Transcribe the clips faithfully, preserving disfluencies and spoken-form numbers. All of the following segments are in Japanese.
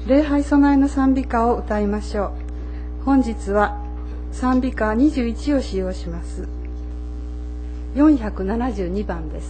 礼拝備えの賛美歌を歌いましょう。本日は賛美歌にじゅういちを使用します。よんひゃくななじゅうにばんです。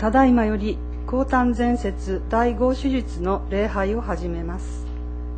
ただいまより降誕前節第五手術の礼拝を始めます。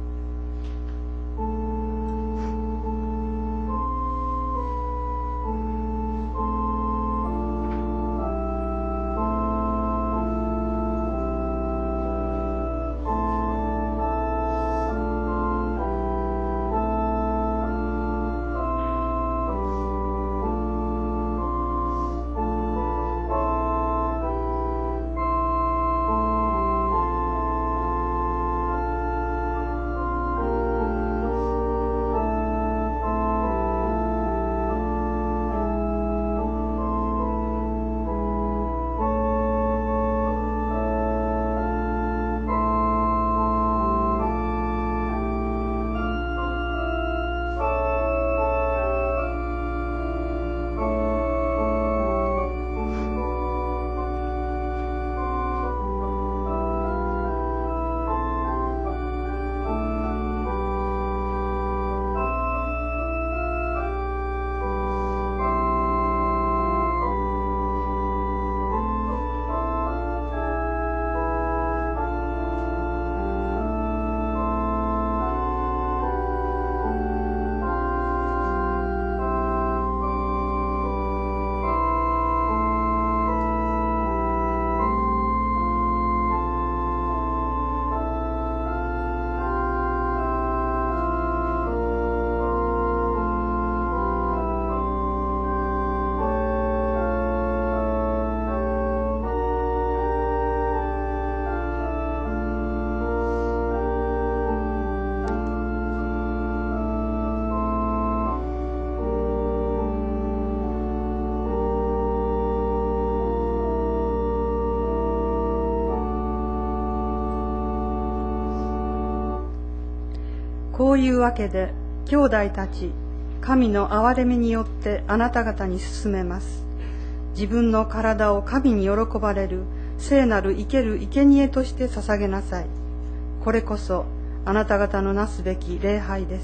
こういうわけで、兄弟たち、神の憐れみによってあなた方に進めます。自分の体を神に喜ばれる聖なる生ける生贄として捧げなさい。これこそあなた方のなすべき礼拝です。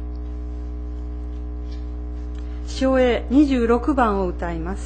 唱詠にじゅうろくばんを歌います。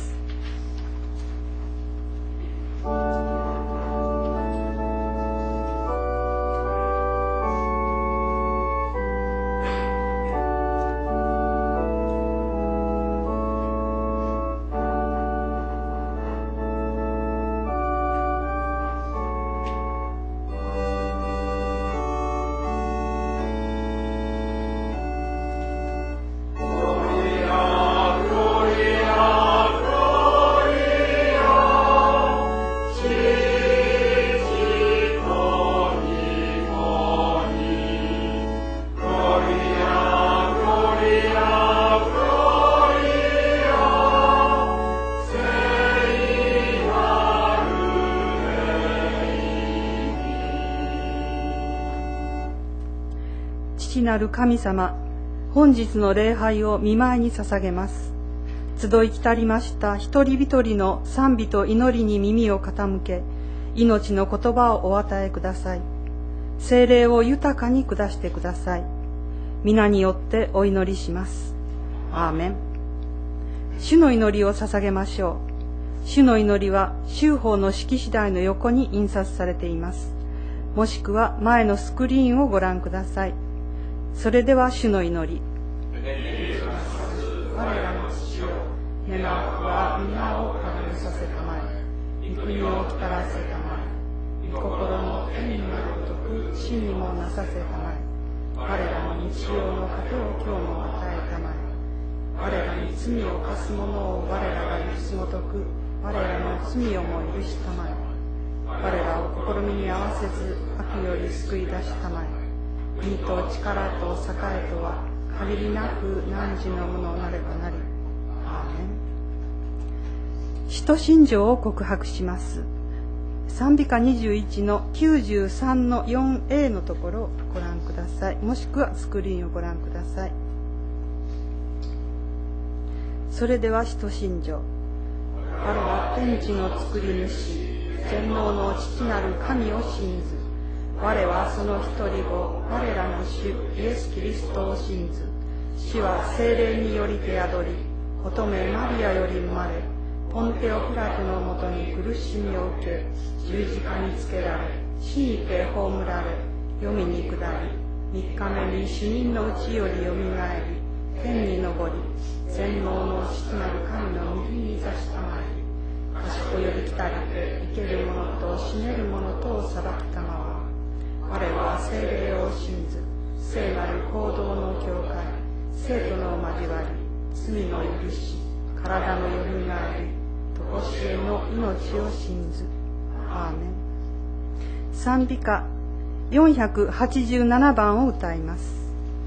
父なる神様、本日の礼拝を御前に捧げます。集い来たりました一人一人の賛美と祈りに耳を傾け、命の言葉をお与えください。聖霊を豊かに下してください。皆によってお祈りします。アーメン。主の祈りを捧げましょう。主の祈りは修法の式次第の横に印刷されています。もしくは前のスクリーンをご覧ください。それでは主の祈り。我らの父よ、願わくは皆をかぐさせたまえ、御国を来たらせたまえ、御心の天になるごとく地にもなさせたまえ、我らの日常の糧を今日も与えたまえ、我らに罪を犯す者を我らが許すごとく、我らの罪をも許したまえ、我らを試みに合わせず悪より救い出したまえ、国と力と栄とは限りなく汝のものなればなり。アーメン。使徒信条を告白します。賛美歌にじゅういちのきゅうじゅうさんの よんエー のところをご覧ください。もしくはスクリーンをご覧ください。それでは使徒信条。我は天地の作り主、全能の父なる神を信ず。我はその一人子、我らの主イエス・キリストを信ず。主は聖霊によりて宿り、乙女マリアより生まれ、 ポンテオピラトのもとに苦しみを受け、十字架につけられ、死にて葬られ、黄泉に下り、三日目に死人のうちよりよみがえり、天に昇り、全能の父なる神の右に座したまえり、賢より来たりて生ける者と死ねる者とを裁くたまわ。我は聖霊を信ず、聖なる行動の教会、生徒の交わり、罪の許し、体のよみがえり、とこしえの命を信ず。アーメン。賛美歌よんひゃくはちじゅうななばんを歌います。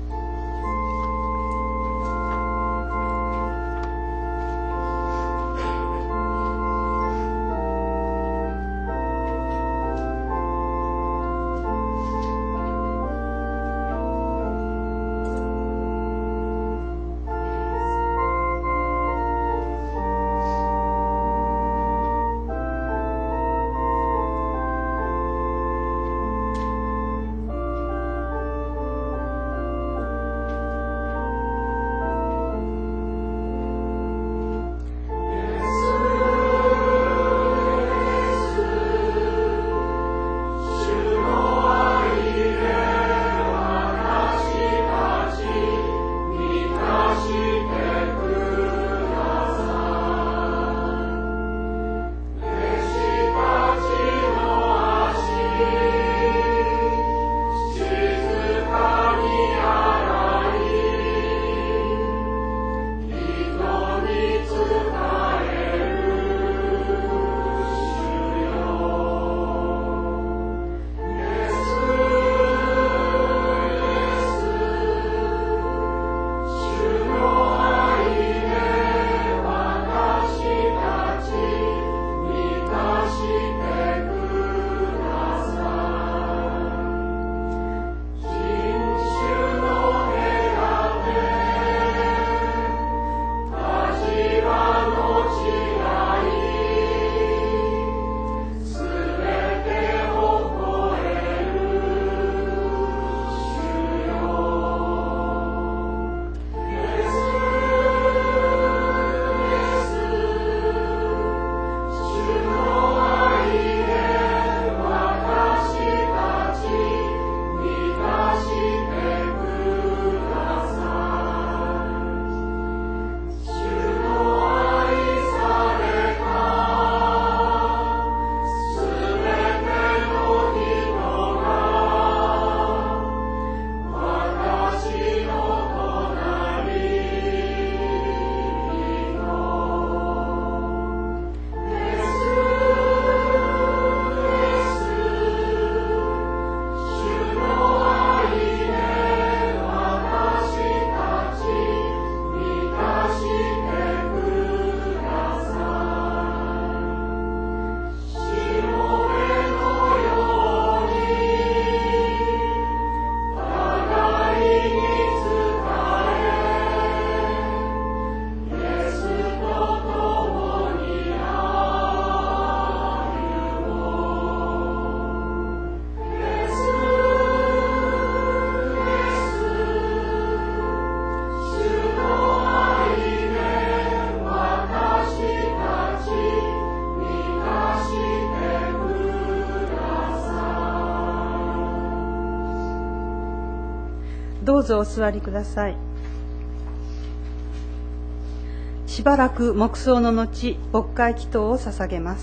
どうぞお座りください。しばらく黙想の後、牧会祈祷を捧げます。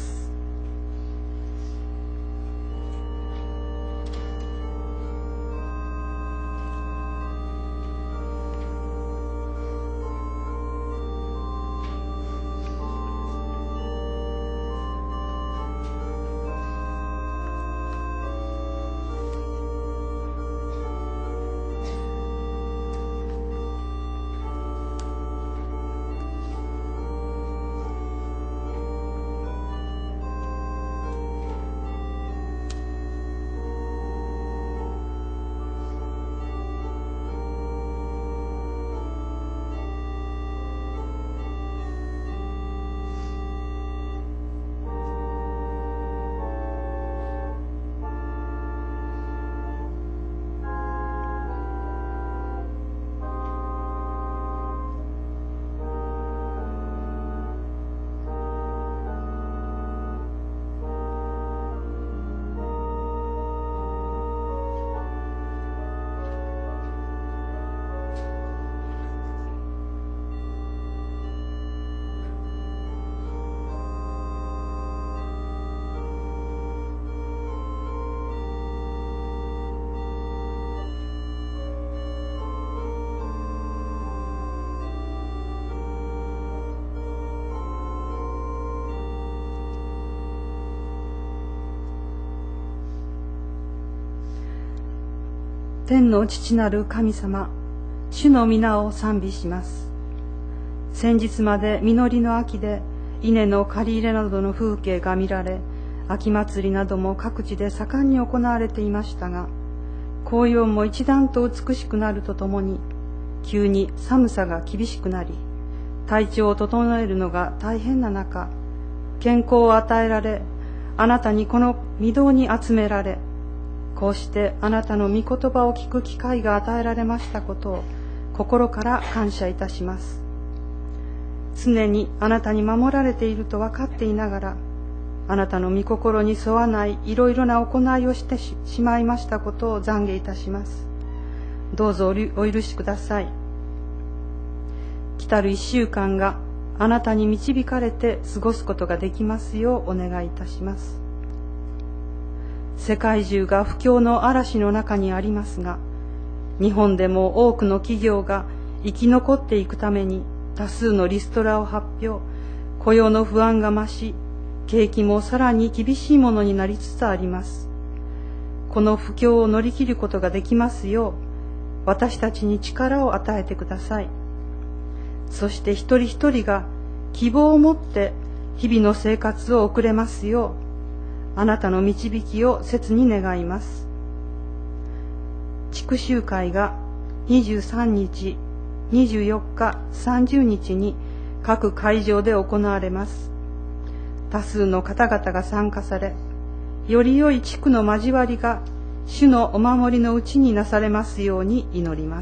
天の父なる神様、主の皆を賛美します。先日まで実りの秋で稲の刈り入れなどの風景が見られ、秋祭りなども各地で盛んに行われていましたが、紅葉も一段と美しくなるとともに、急に寒さが厳しくなり、体調を整えるのが大変な中、健康を与えられ、あなたにこの御堂に集められ、こうしてあなたの御言葉を聞く機会が与えられましたことを心から感謝いたします。常にあなたに守られていると分かっていながら、あなたの御心に沿わないいろいろな行いをしてしまいましたことを懺悔いたします。どうぞお許しください。来たる一週間があなたに導かれて過ごすことができますようお願いいたします。世界中が不況の嵐の中にありますが、日本でも多くの企業が生き残っていくために多数のリストラを発表、雇用の不安が増し、景気もさらに厳しいものになりつつあります。この不況を乗り切ることができますよう、私たちに力を与えてください。そして一人一人が希望を持って日々の生活を送れますよう、あなたの導きを切に願います。地区集会がにじゅうさんにち、にじゅうよっか、さんじゅうにちに各会場で行われます。多数の方々が参加され、より良い地区の交わりが主のお守りのうちになされますように祈ります。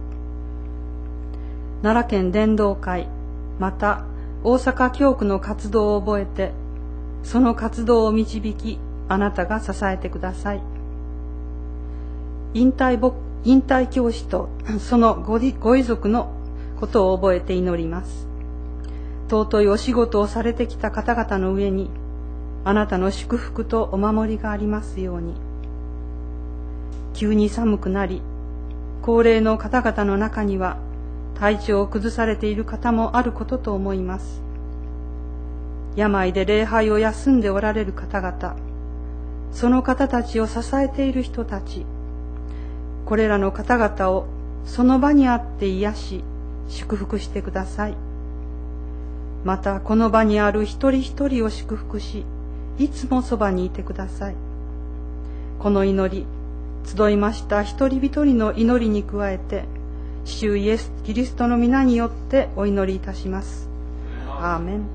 奈良県伝道会、また大阪教区の活動を覚えて、その活動を導き、あなたが支えてください。引退ぼ引退教師とそのごご遺族のことを覚えて祈ります。尊いお仕事をされてきた方々の上に、あなたの祝福とお守りがありますように。急に寒くなり、高齢の方々の中には、体調を崩されている方もあることと思います。病で礼拝を休んでおられる方々、その方たちを支えている人たち、これらの方々をその場にあって癒し、祝福してください。またこの場にある一人一人を祝福し、いつもそばにいてください。この祈り、集いました一人一人の祈りに加えて、主イエス・キリストの皆によってお祈りいたします。アーメン。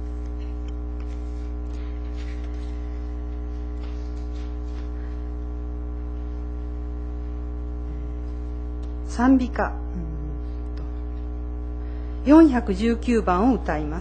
賛美歌よんひゃくじゅうきゅうばんを歌います。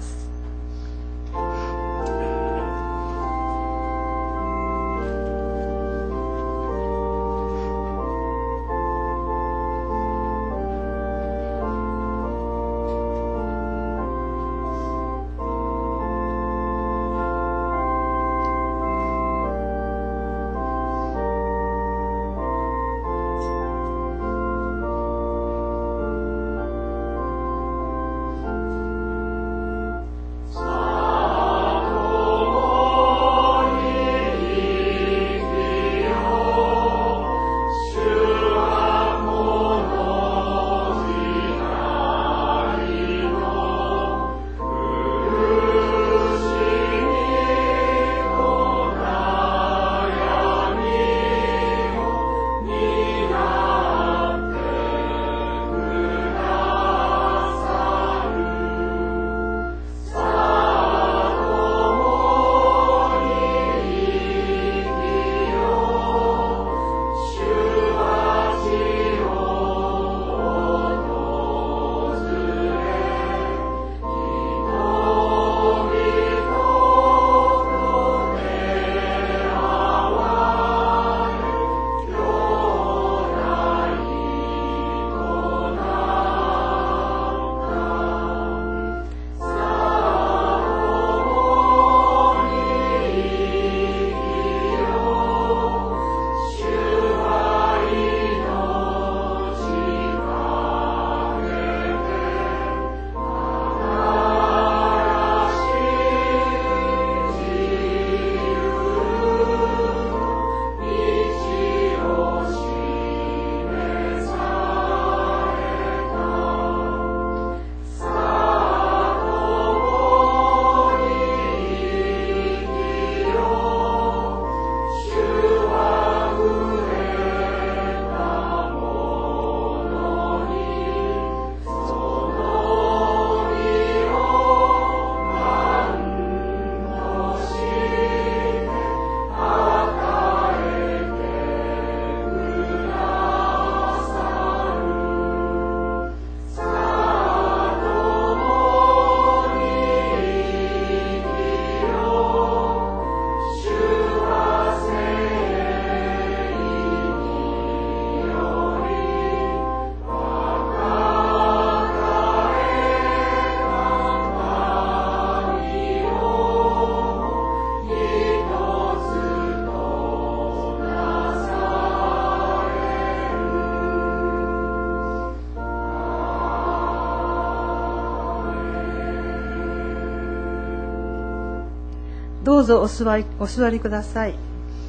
どうぞお座り、お座りください。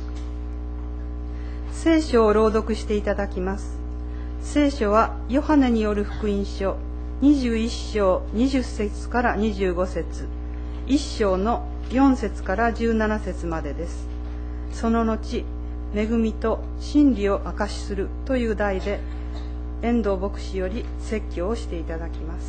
聖書を朗読していただきます。聖書はヨハネによる福音書にじゅういっ章にじゅっ節からにじゅうご節、いっ章のよん節からじゅうなな節までです。その後、恵みと真理を証しするという題で、遠藤牧師より説教をしていただきます。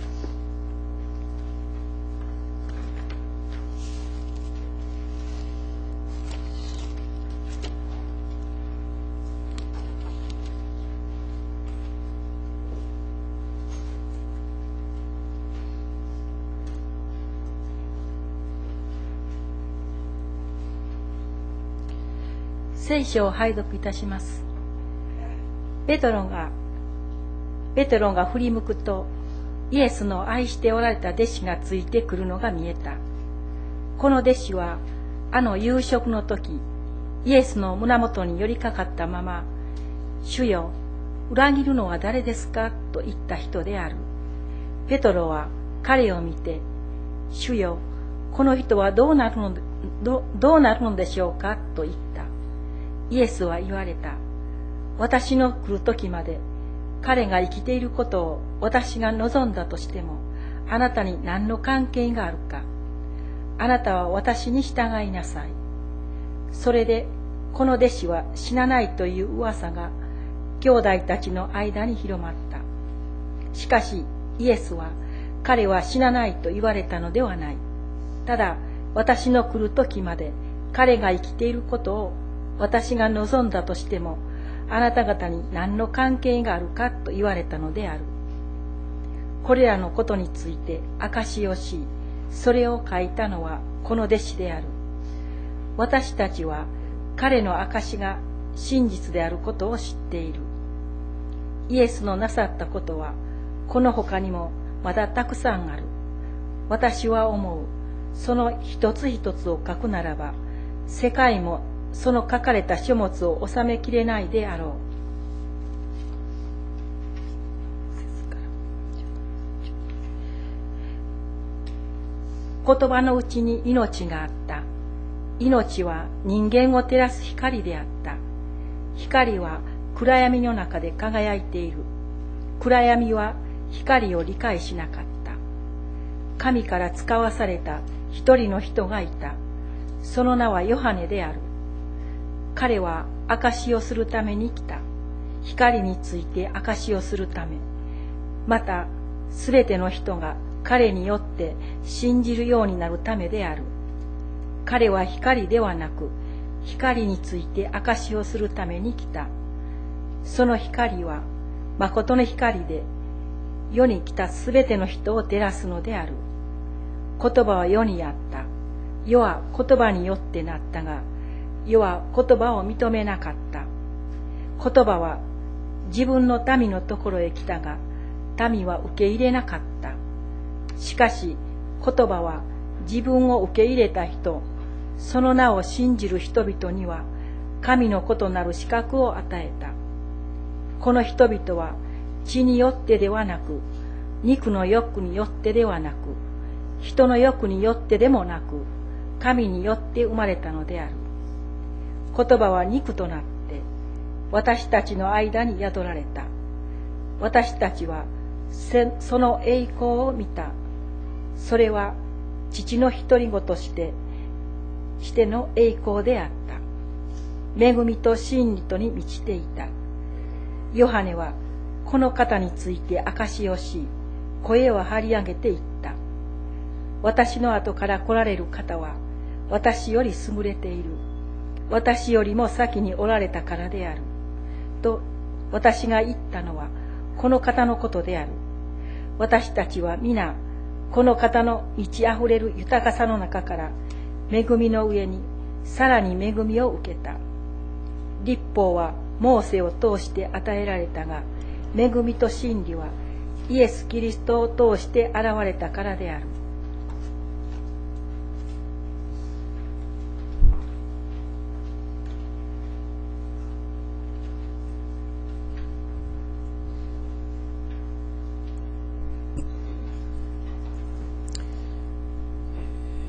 聖書を拝読いたします。ペトロが、ペトロが振り向くと、イエスの愛しておられた弟子がついてくるのが見えた。この弟子は、あの夕食の時、イエスの胸元に寄りかかったまま、主よ、裏切るのは誰ですかと言った人である。ペトロは彼を見て、主よ、この人はどうなるの、ど、どうなるのでしょうかと言った。イエスは言われた。私の来る時まで彼が生きていることを私が望んだとしても、あなたに何の関係があるか。あなたは私に従いなさい。それでこの弟子は死なないという噂が兄弟たちの間に広まった。しかしイエスは彼は死なないと言われたのではない。ただ私の来る時まで彼が生きていることを私が望んだとしても、あなた方に何の関係があるかと言われたのである。これらのことについて証しをし、それを書いたのはこの弟子である。私たちは彼の証が真実であることを知っている。イエスのなさったことは、この他にもまだたくさんある。私は思う。その一つ一つを書くならば、世界もその書かれた書物を収めきれないであろう。言葉のうちに命があった。命は人間を照らす光であった。光は暗闇の中で輝いている。暗闇は光を理解しなかった。神から使わされた一人の人がいた。その名はヨハネである。彼は証しをするために来た。光について証しをするため。また、すべての人が彼によって信じるようになるためである。彼は光ではなく、光について証しをするために来た。その光は、誠の光で、世に来たすべての人を照らすのである。言葉は世にあった。世は言葉によってなったが、世は言葉を認めなかった。言葉は自分の民のところへ来たが、民は受け入れなかった。しかし言葉は自分を受け入れた人、その名を信じる人々には、神の子となる資格を与えた。この人々は血によってではなく、肉の欲によってではなく、人の欲によってでもなく、神によって生まれたのである。言葉は肉となって、私たちの間に宿られた。私たちはその栄光を見た。それは父の独り子として、しての栄光であった。恵みと真理とに満ちていた。ヨハネはこの方について証しをし、声を張り上げていった。私の後から来られる方は、私より優れている。私よりも先におられたからである。と私が言ったのはこの方のことである。私たちは皆この方の満ち溢れる豊かさの中から恵みの上にさらに恵みを受けた。律法はモーセを通して与えられたが、恵みと真理はイエス・キリストを通して現れたからである。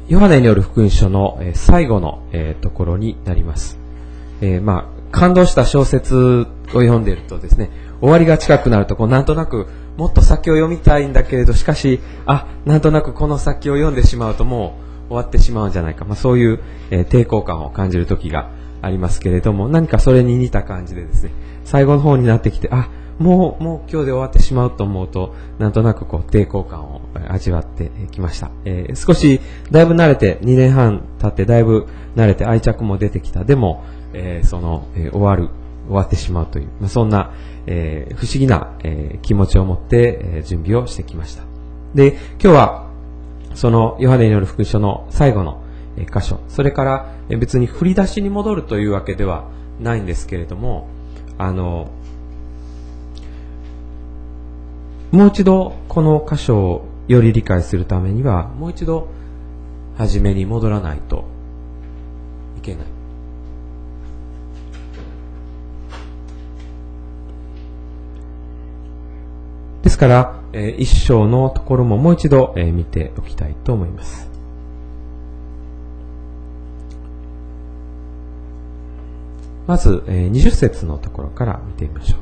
ヨハネによる福音書の最後のところになります。えー、まあ、感動した小説を読んでいるとですね、終わりが近くなると、こうなんとなくもっと先を読みたいんだけれど、しかし、あ、なんとなくこの先を読んでしまうともう終わってしまうんじゃないか。まあ、そういう、えー、抵抗感を感じる時がありますけれども、何かそれに似た感じでですね、最後の方になってきて、あ、もう、もう今日で終わってしまうと思うと、なんとなくこう抵抗感を味わってきました。えー、少し、だいぶ慣れて、にねんはん経ってだいぶ慣れて愛着も出てきた。でも、えー、その、えー、終わる、終わってしまうという、まあ、そんな、えー、不思議な、えー、気持ちを持って、えー、準備をしてきました。で、今日は、そのヨハネによる福音書の最後の、えー、箇所、それから、えー、別に振り出しに戻るというわけではないんですけれども、あの、もう一度この箇所をより理解するためには、もう一度初めに戻らないといけない。ですから、えー、一章のところももう一度、えー、見ておきたいと思います。まず、えー、にじゅっ節のところから見てみましょう。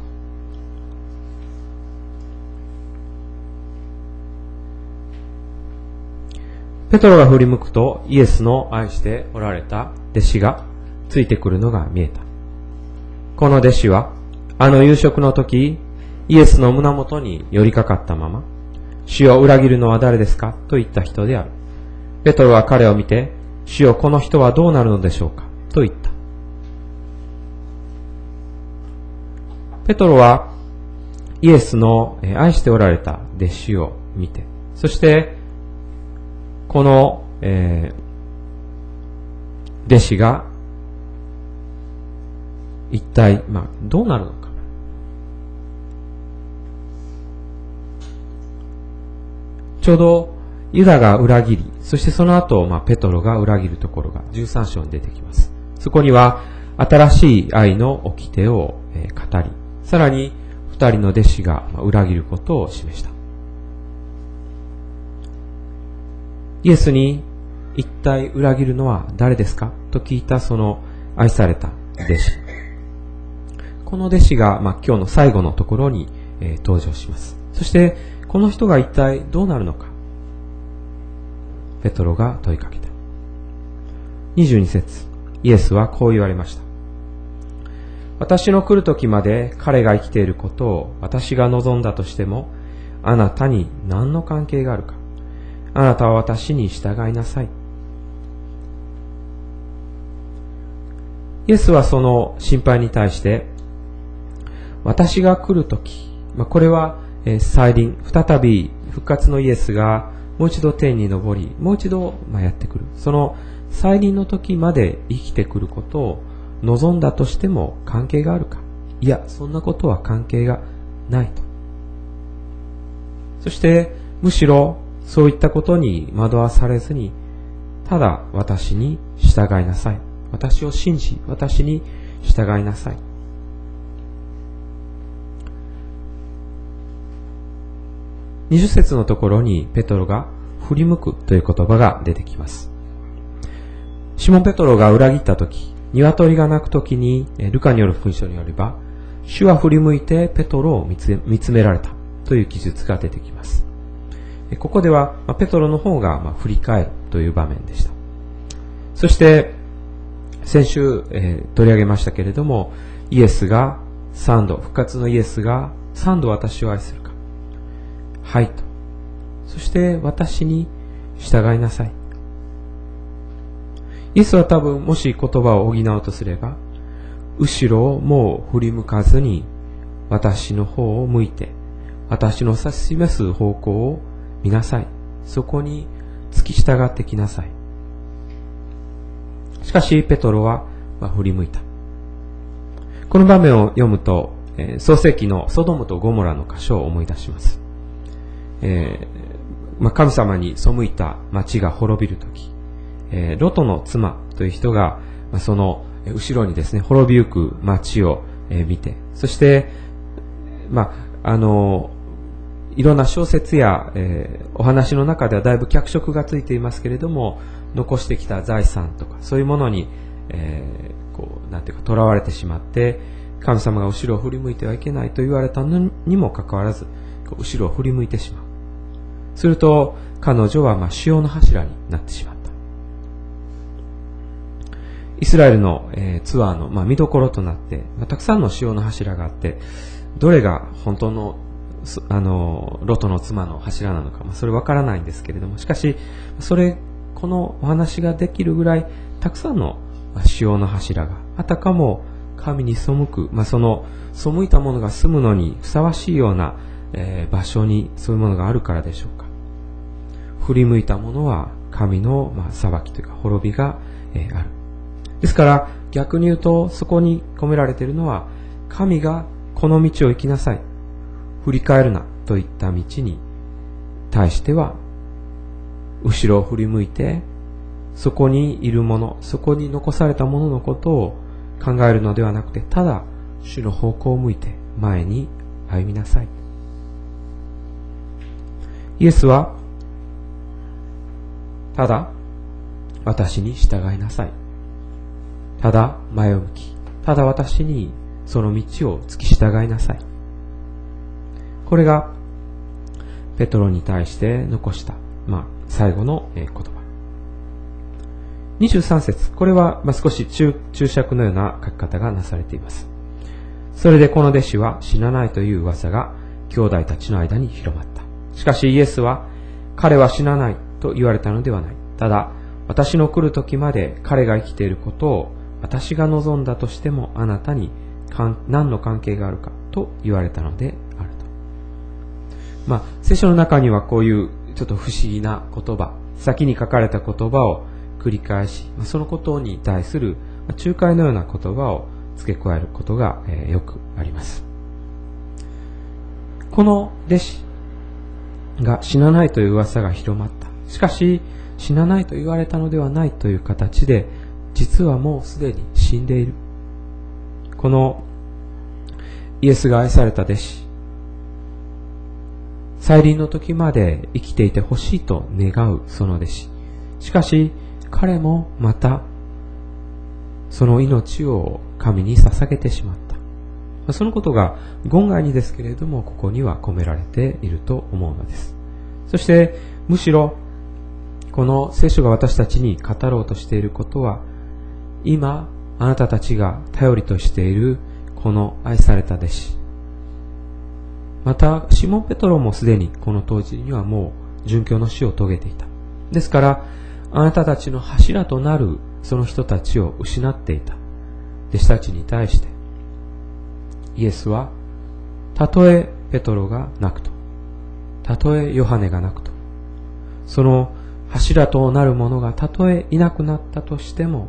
ペトロが振り向くと、イエスの愛しておられた弟子がついてくるのが見えた。この弟子は、あの夕食の時、イエスの胸元に寄りかかったまま、主を裏切るのは誰ですかと言った人である。ペトロは彼を見て、主よ、この人はどうなるのでしょうかと言った。ペトロはイエスの愛しておられた弟子を見て、そしてこの、えー、弟子が一体、まあ、どうなるのか。ちょうどユダが裏切り、そしてその後、まあ、ペトロが裏切るところがじゅうさん章に出てきます。そこには新しい愛の掟を、えー、語り、さらに二人の弟子が裏切ることを示した。イエスに一体裏切るのは誰ですかと聞いたその愛された弟子。この弟子が、まあ、今日の最後のところに、えー、登場します。そしてこの人が一体どうなるのか、ペトロが問いかけた。にじゅうに節、イエスはこう言われました。私の来る時まで彼が生きていることを私が望んだとしても、あなたに何の関係があるか。あなたは私に従いなさい。イエスはその心配に対して、私が来る時、まあ、これは再臨、再び復活のイエスがもう一度天に昇り、もう一度まあやってくる。その再臨の時まで生きてくることを望んだとしても関係があるか。いや、そんなことは関係がないと。そしてむしろそういったことに惑わされずに、ただ私に従いなさい。私を信じ、私に従いなさい。にじゅっ節のところにペトロが振り向くという言葉が出てきます。シモン・ペトロが裏切ったとき、鶏が鳴くときに、ルカによる福音書によれば、主は振り向いてペトロを見つ、見つめられたという記述が出てきます。ここではペトロの方が振り返るという場面でした。そして先週、えー、取り上げましたけれども、イエスが三度、復活のイエスが三度私を愛するか。はいと。そして私に従いなさい。イエスは多分もし言葉を補おうとすれば、後ろをもう振り向かずに私の方を向いて、私の指し示す方向を見なさい。そこに付き従ってきなさい。しかしペトロは、まあ、振り向いた。この場面を読むと、えー、創世記のソドムとゴモラの箇所を思い出します。えーまあ、神様に背いた町が滅びるとき、えー、ロトの妻という人が、まあ、その後ろにですね、滅びゆく町を、えー、見て、そして、まあ、あのーいろんな小説や、えー、お話の中ではだいぶ脚色がついていますけれども、 残してきた財産とか、そういうものに、えー、こう、なんていうか、囚われてしまって、神様が後ろを振り向いてはいけないと言われたのにもかかわらず、後ろを振り向いてしまう。すると、彼女はまあ主要の柱になってしまった。イスラエルの、えー、ツアーの、まあ、見どころとなって、まあ、たくさんの主要の柱があって、どれが本当の、あの、ロトの妻の柱なのか、まあ、それわからないんですけれども、しかし、それ、このお話ができるぐらい、たくさんの主要の柱が、あたかも神に背く、まあ、その、背いた者が住むのにふさわしいような、えー、場所にそういうものがあるからでしょうか。振り向いた者は神の、まあ、裁きというか滅びが、えー、ある。ですから逆に言うとそこに込められているのは神がこの道を行きなさい。振り返るなといった道に対しては後ろを振り向いてそこにいるもの、そこに残されたもののことを考えるのではなくてただ主の方向を向いて前に歩みなさい。イエスはただ私に従いなさい。ただ前を向き、ただ私にその道を突き従いなさい。これがペトロに対して残した、まあ、最後の言葉。にじゅうさん節、これはまあ少し 注, 注釈のような書き方がなされています。それでこの弟子は死なないという噂が兄弟たちの間に広まった。しかしイエスは彼は死なないと言われたのではない。ただ私の来る時まで彼が生きていることを私が望んだとしてもあなたに何の関係があるかと言われたのであると。まあ、聖書の中にはこういうちょっと不思議な言葉、先に書かれた言葉を繰り返し、そのことに対する仲介のような言葉を付け加えることがよくあります。この弟子が死なないという噂が広まった。しかし、死なないと言われたのではないという形で、実はもうすでに死んでいる。このイエスが愛された弟子、再臨の時まで生きていてほしいと願うその弟子。しかし彼もまたその命を神に捧げてしまった。そのことが言外にですけれどもここには込められていると思うのです。そしてむしろこの聖書が私たちに語ろうとしていることは今あなたたちが頼りとしているこの愛された弟子、またシモン・ペトロもすでにこの当時にはもう殉教の死を遂げていた。ですからあなたたちの柱となるその人たちを失っていた弟子たちに対してイエスはたとえペトロがなくと、たとえヨハネがなくと、その柱となる者がたとえいなくなったとしても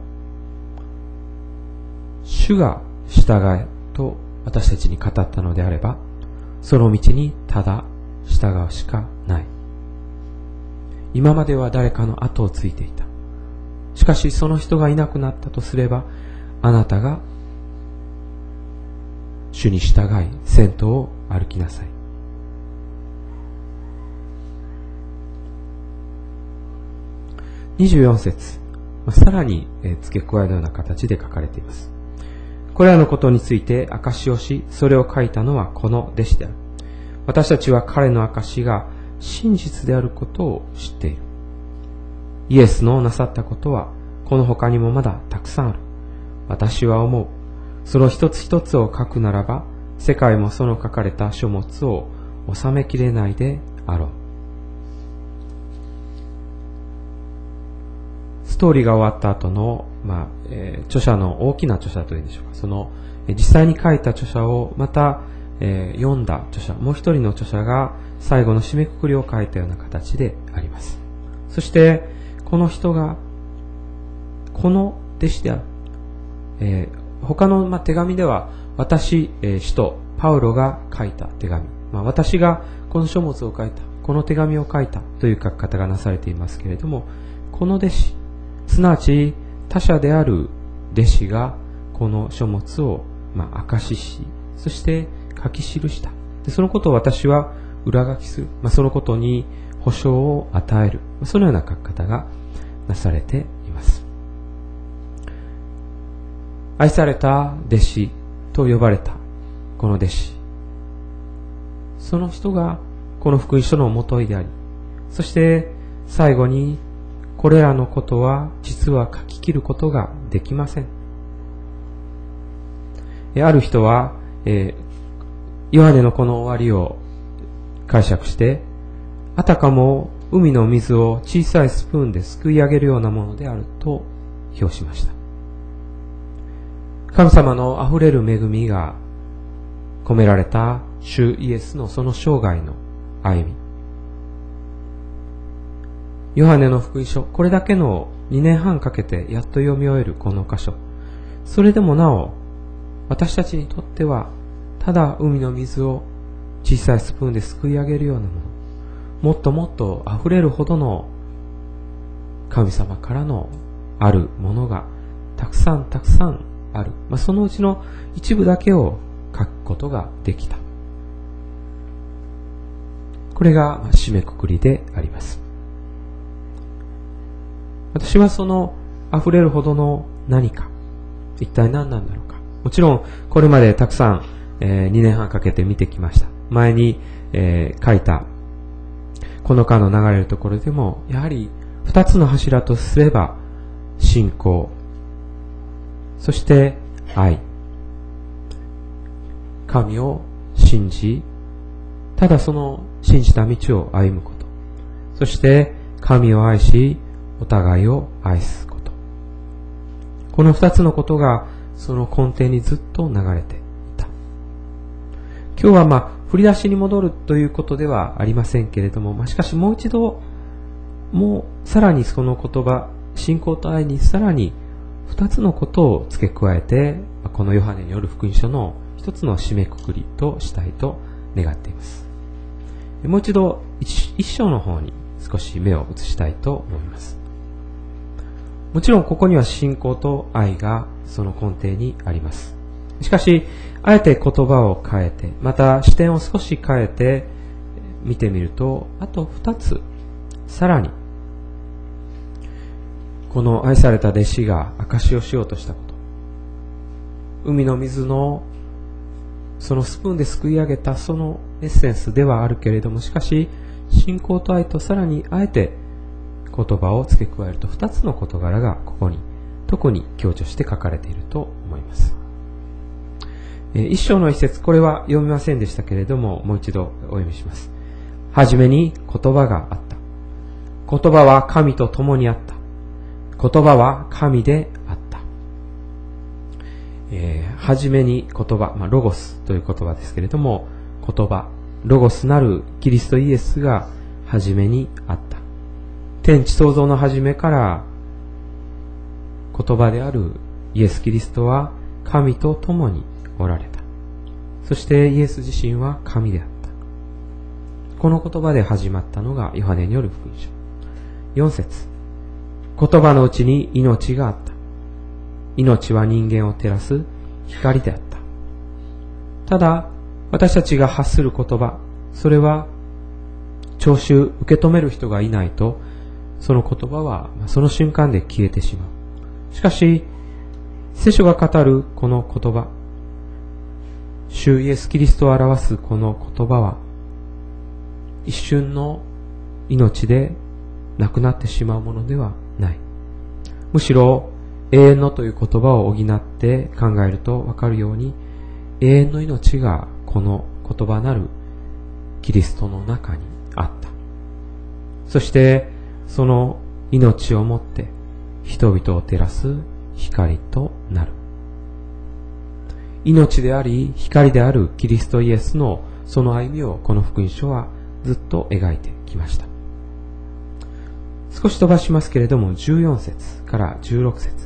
主が従えと私たちに語ったのであればその道にただ従うしかない。今までは誰かの後をついていた。しかしその人がいなくなったとすればあなたが主に従い先頭を歩きなさい。にじゅうよん節、さらに付け加えるような形で書かれています。これらのことについて証しをし、それを書いたのはこの弟子である。私たちは彼の証が真実であることを知っている。イエスのなさったことはこの他にもまだたくさんある。私は思う。その一つ一つを書くならば、世界もその書かれた書物を収めきれないであろう。ストーリーが終わった後の、まあえー、著者の大きな著者というんでしょうか、その実際に書いた著者をまた、えー、読んだ著者、もう一人の著者が最後の締めくくりを書いたような形であります。そしてこの人がこの弟子である。えー、他の、まあ、手紙では私、えー、使徒パウロが書いた手紙、まあ、私がこの書物を書いた、この手紙を書いたという書き方がなされていますけれども、この弟子、すなわち他者である弟子がこの書物を、まあ、証しし、そして書き記した。でそのことを私は裏書きする。まあ、そのことに保証を与える。そのような書き方がなされています。愛された弟子と呼ばれたこの弟子、その人がこの福音書の元いであり、そして最後にこれらのことは実は書き切ることができません。ある人は、えー、ヨハネのこの終わりを解釈して、あたかも海の水を小さいスプーンですくい上げるようなものであると評しました。神様のあふれる恵みが込められた主イエスのその生涯の歩み。ヨハネの福音書、これだけのにねんはんかけてやっと読み終えるこの箇所。それでもなお、私たちにとっては、ただ海の水を小さいスプーンですくい上げるようなもの、もっともっと溢れるほどの神様からのあるものがたくさんたくさんある。まあ、そのうちの一部だけを書くことができた。これが締めくくりであります。私はその溢れるほどの何か、一体何なんだろうか。もちろんこれまでたくさん、えー、にねんはんかけて見てきました。前に、えー、書いたこの川の流れるところでも、やはり二つの柱とすれば信仰、そして愛。神を信じ、ただその信じた道を歩むこと。そして神を愛し、お互いを愛すこと。この二つのことがその根底にずっと流れていた。今日はまあ振り出しに戻るということではありませんけれども、まあ、しかしもう一度、もうさらにその言葉、信仰と愛にさらに二つのことを付け加えて、このヨハネによる福音書の一つの締めくくりとしたいと願っています。もう一度一, 一章の方に少し目を移したいと思います。もちろんここには信仰と愛がその根底にあります。しかし、あえて言葉を変えて、また視点を少し変えて見てみると、あと二つ、さらに、この愛された弟子が証しをしようとしたこと。海の水のそのスプーンですくい上げたそのエッセンスではあるけれども、しかし、信仰と愛とさらにあえて言葉を付け加えると二つの事柄がここに特に強調して書かれていると思います。一章の一節、これは読みませんでしたけれども、もう一度お読みします。はじめに言葉があった。言葉は神と共にあった。言葉は神であった。えー、はじめに言葉、まあ、ロゴスという言葉ですけれども、言葉、ロゴスなるキリストイエスがはじめにあった。天地創造のはじめから言葉であるイエス・キリストは神と共におられた。そしてイエス自身は神であった。この言葉で始まったのがヨハネによる福音書。よん節、言葉のうちに命があった。命は人間を照らす光であった。ただ、私たちが発する言葉、それは聴衆、受け止める人がいないと、その言葉はその瞬間で消えてしまう。しかし、聖書が語るこの言葉、主イエス・キリストを表すこの言葉は、一瞬の命でなくなってしまうものではない。むしろ、永遠のという言葉を補って考えるとわかるように、永遠の命がこの言葉なるキリストの中にあった。そして、その命をもって人々を照らす光となる。命であり光であるキリストイエスのその歩みをこの福音書はずっと描いてきました。少し飛ばしますけれどもじゅうよん節からじゅうろく節。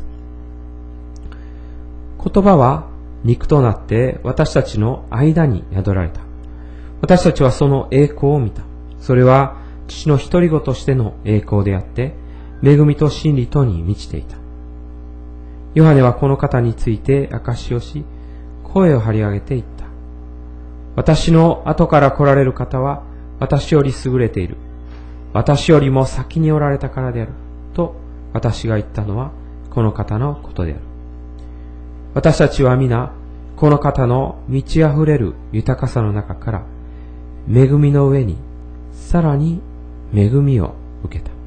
言葉は肉となって私たちの間に宿られた。私たちはその栄光を見た。それは父の独り子としての栄光であって、恵みと真理とに満ちていた。ヨハネはこの方について証しをし、声を張り上げていった。私の後から来られる方は、私より優れている。私よりも先におられたからである。と私が言ったのはこの方のことである。私たちは皆、この方の満ち溢れる豊かさの中から、恵みの上に、さらに恵みを受けた。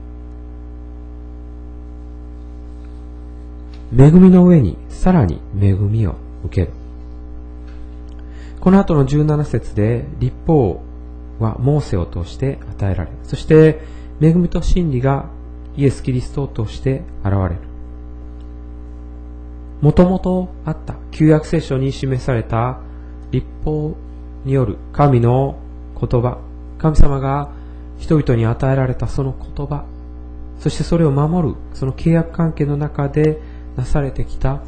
恵みの上に、さらに恵みを受ける。この後のじゅうなな節で、律法はモーセを通して与えられ、そして恵みと真理がイエス・キリストを通して現れる。もともとあった旧約聖書に示された律法による神の言葉、神様が人々に与えられたその言葉、そしてそれを守るその契約関係の中でなされてきた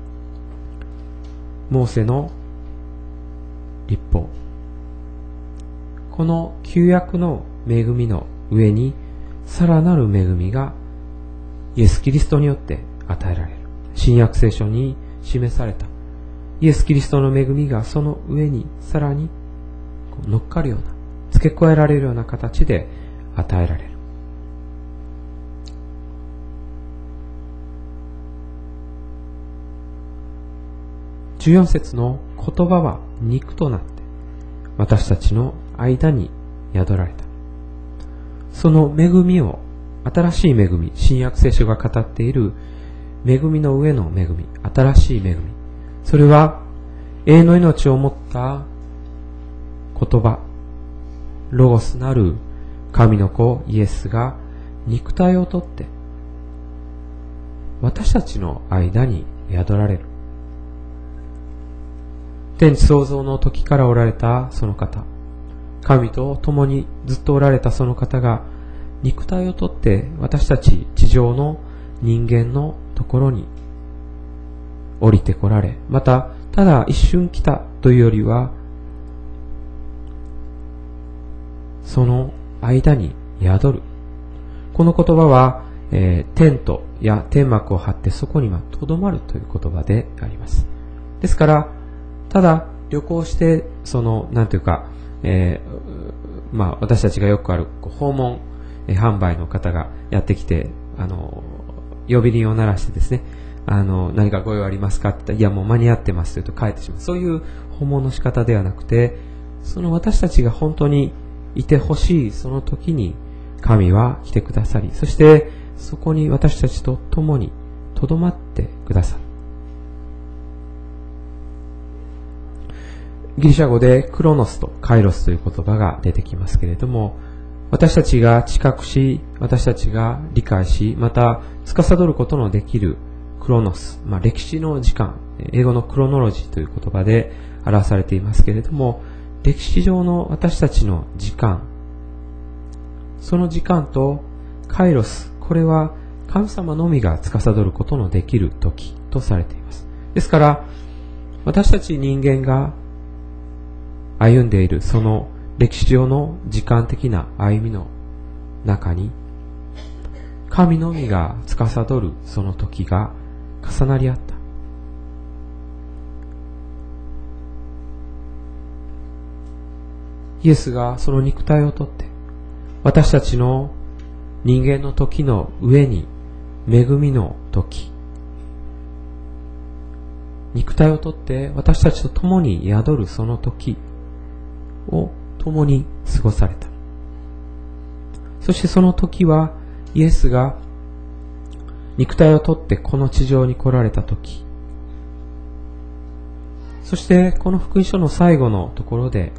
モーセの律法、この旧約の恵みの上にさらなる恵みがイエス・キリストによって与えられる。新約聖書に示されたイエス・キリストの恵みがその上にさらに乗っかるような、付け加えられるような形で与えられる。じゅうよん節の言葉は肉となって私たちの間に宿られた。その恵みを、新しい恵み、新約聖書が語っている恵みの上の恵み、新しい恵み、それは永遠の命を持った言葉、ロゴスなる神の子イエスが肉体をとって私たちの間に宿られる。天地創造の時からおられたその方、神と共にずっとおられたその方が肉体をとって私たち地上の人間のところに降りてこられ、またただ一瞬来たというよりはその間に宿る。この言葉は、えー、テントや天幕を張ってそこにはとどまるという言葉であります。ですからただ旅行してそのなんていうか、えー、まあ私たちがよくある訪問、えー、販売の方がやってきて、あの呼び鈴を鳴らしてですね、あの何かご用ありますかって言ったら、いやもう間に合ってますと言うと帰ってしまう。そういう訪問の仕方ではなくて、その私たちが本当にいてほしいその時に神は来てくださり、そしてそこに私たちと共にとどまってくださる。ギリシャ語でクロノスとカイロスという言葉が出てきますけれども、私たちが知覚し、私たちが理解し、また司ることのできるクロノス、まあ、歴史の時間、英語のクロノロジーという言葉で表されていますけれども、歴史上の私たちの時間、その時間とカイロス、これは神様のみが司ることのできる時とされています。ですから私たち人間が歩んでいるその歴史上の時間的な歩みの中に、神のみが司るその時が重なり合った。イエスがその肉体をとって私たちの人間の時の上に恵みの時、肉体をとって私たちと共に宿るその時を共に過ごされた。そしてその時はイエスが肉体をとってこの地上に来られた時、そしてこの福音書の最後のところで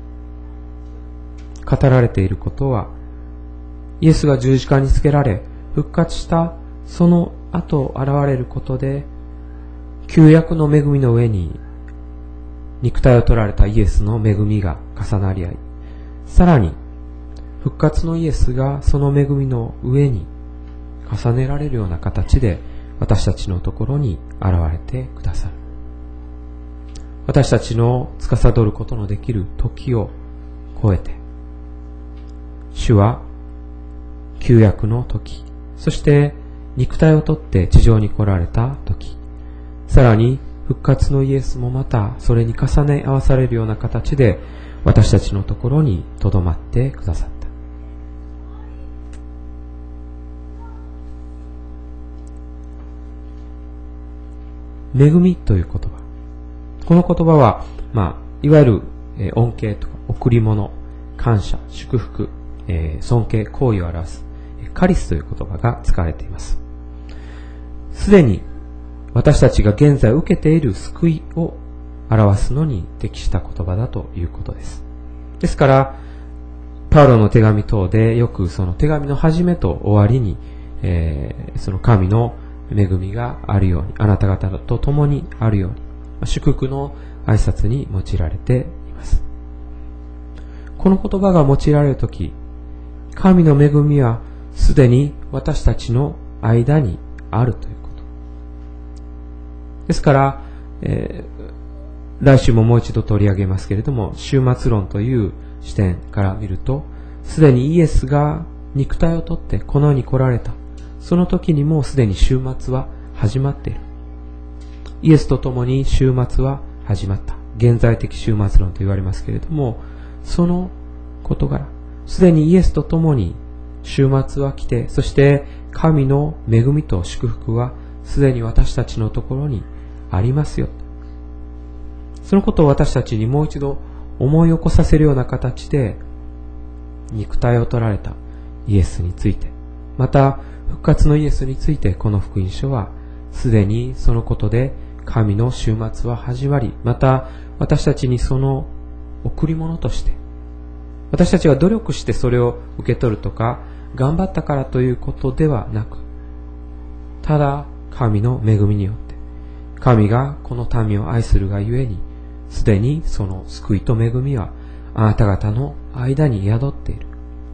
語られていることは、イエスが十字架につけられ復活したその後現れることで、旧約の恵みの上に肉体を取られたイエスの恵みが重なり合い、さらに復活のイエスがその恵みの上に重ねられるような形で私たちのところに現れてくださる。私たちの司ることのできる時を超えて、主は旧約の時、そして肉体をとって地上に来られた時、さらに復活のイエスもまたそれに重ね合わされるような形で私たちのところにとどまってくださった。 恵みという言葉。この言葉は、まあ、いわゆる、えー、恩恵とか贈り物、感謝、祝福、えー、尊敬、行為を表す、カリスという言葉が使われています。すでに私たちが現在受けている救いを表すのに適した言葉だということです。ですから、パウロの手紙等でよくその手紙の始めと終わりに、えー、その神の恵みがあるように、あなた方と共にあるように、祝福の挨拶に用いられています。この言葉が用いられるとき、神の恵みはすでに私たちの間にあるということ。ですから、えー、来週ももう一度取り上げますけれども、終末論という視点から見ると、すでにイエスが肉体をとってこの世に来られた。その時にもうすでに終末は始まっている。イエスと共に終末は始まった。現在的終末論と言われますけれども、その事柄、すでにイエスと共に終末は来て、そして神の恵みと祝福はすでに私たちのところにありますよ。そのことを私たちにもう一度思い起こさせるような形で、肉体を取られたイエスについて、また復活のイエスについて、この福音書はすでにそのことで神の終末は始まり、また私たちにその贈り物として、私たちが努力してそれを受け取るとか頑張ったからということではなく、ただ神の恵みによって、神がこの民を愛するがゆえに、すでにその救いと恵みはあなた方の間に宿っている。